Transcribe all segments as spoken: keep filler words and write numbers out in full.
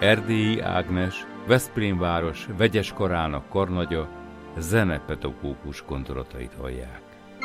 Erdélyi Ágnes, Veszprém város vegyes karának karnagya, zenepedagógus gondolatait hallják.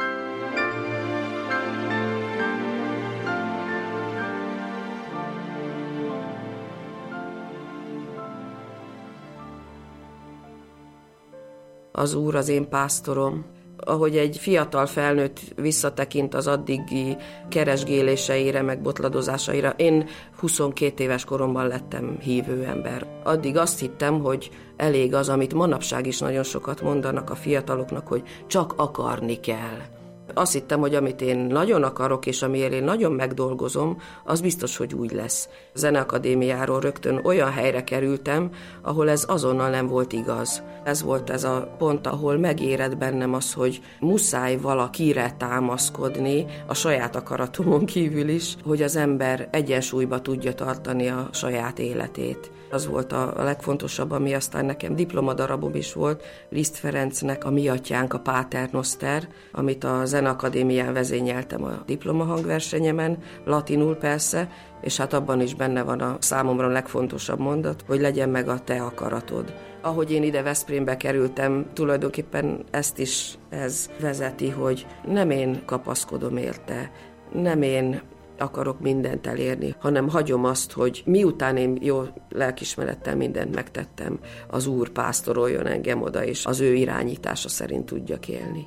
Az Úr az én pásztorom. Ahogy egy fiatal felnőtt visszatekint az addigi keresgéléseire, meg botladozásaira, én huszonkét éves koromban lettem hívő ember. Addig azt hittem, hogy elég az, amit manapság is nagyon sokat mondanak a fiataloknak, hogy csak akarni kell. Azt hittem, hogy amit én nagyon akarok, és amiért én nagyon megdolgozom, az biztos, hogy úgy lesz. A Zeneakadémiáról rögtön olyan helyre kerültem, ahol ez azonnal nem volt igaz. Ez volt ez a pont, ahol megérett bennem az, hogy muszáj valakire támaszkodni, a saját akaratomon kívül is, hogy az ember egyensúlyba tudja tartani a saját életét. Az volt a legfontosabb, ami aztán nekem diplomadarabom is volt, Liszt Ferencnek a Mi atyánk, a Páter Noszter, amit a Zeneakadémián vezényeltem a diplomahangversenyemen, latinul persze, és hát abban is benne van a számomra a legfontosabb mondat, hogy legyen meg a te akaratod. Ahogy én ide Veszprémbe kerültem, tulajdonképpen ezt is ez vezeti, hogy nem én kapaszkodom érte, nem én akarok mindent elérni, hanem hagyom azt, hogy miután én jó lelkismerettel mindent megtettem, az Úr pásztoroljon engem oda, és az ő irányítása szerint tudjak élni.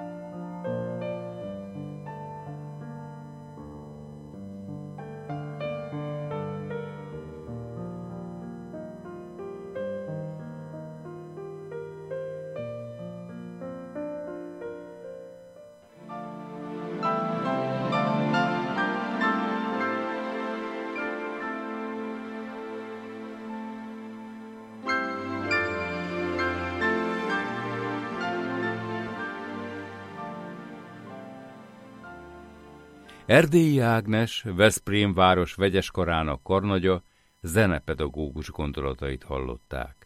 Erdélyi Ágnes, Veszprém város vegyes karának karnagya, zenepedagógus gondolatait hallották.